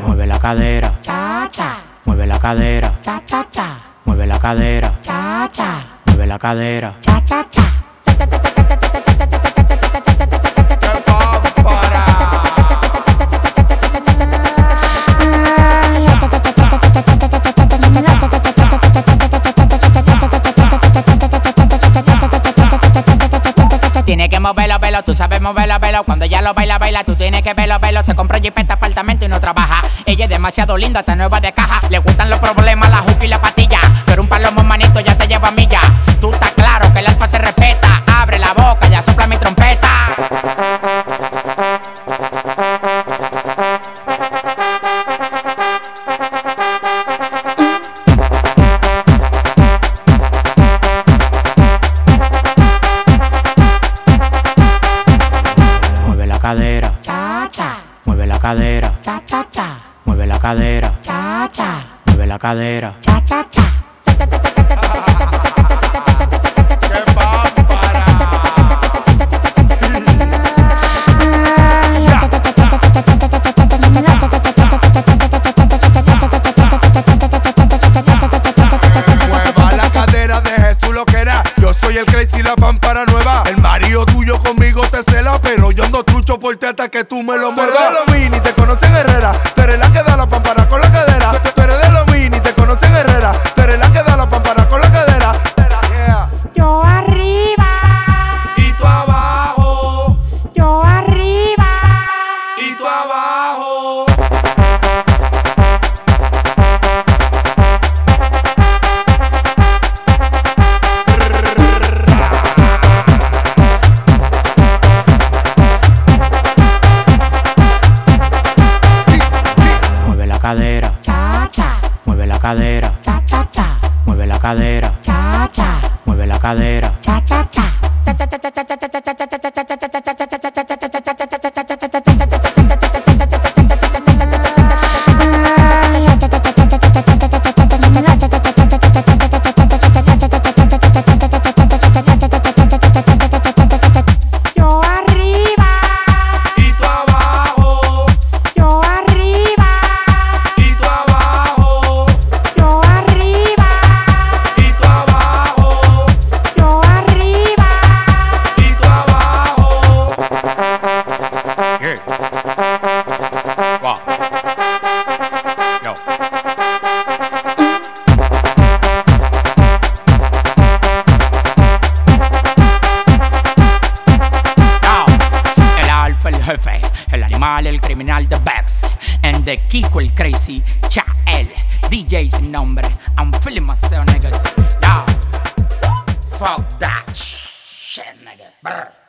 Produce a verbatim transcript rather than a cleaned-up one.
Mueve la cadera, cha cha, mueve la cadera, cha cha cha, mueve la cadera, cha cha, mueve la cadera. cha cha cha. Tienes que moverlo, verlo, tú sabes moverlo, verlo. Cuando ella lo baila, baila, tú tienes que verlo, verlo. Se compró jipeta, apartamento y no trabaja. Ella es demasiado linda, está nueva de caja. Le gustan los problemas, la juca y la patilla. Pero un palomo manito ya te lleva a milla. Tú estás claro que el alfa se respeta. Abre la boca, ya sopla mi trompeta. Cadera, Cha cha, mueve la cadera, cha cha cha, mueve la cadera, cha cha, mueve la cadera. cha cha cha. Mueva la cadera de Jesús lo que era. Yo soy el crazy, la pámpara nueva. El marido tuyo conmigo te cela, pero yo ando trucho por ti hasta que tú me lo muevas. Tú eres de los mini, te conocen Herrera. Tú eres la que da la pámpara con la cadera. Tú eres de los mini, te conocen Herrera. Tú eres la que da la pámpara con la cadera. Yeah. Yo arriba, Y tú abajo, yo arriba. y tú abajo. Mueve la cadera, Cha cha, mueve la cadera, cha cha cha, mueve la cadera, cha cha, mueve la cadera. cha cha cha. Yo arriba, Y tú abajo, yo arriba, y tú abajo, yo arriba, y tú abajo, yo arriba. y tú abajo. Yeah. Wow. Yo. No, el alfa, el jefe, el animal, el criminal, the Bex. And the Kiko, el crazy, cha, el D J sin nombre. I'm feeling myself, niggas. Yo, fuck that shit, nigga. Brr.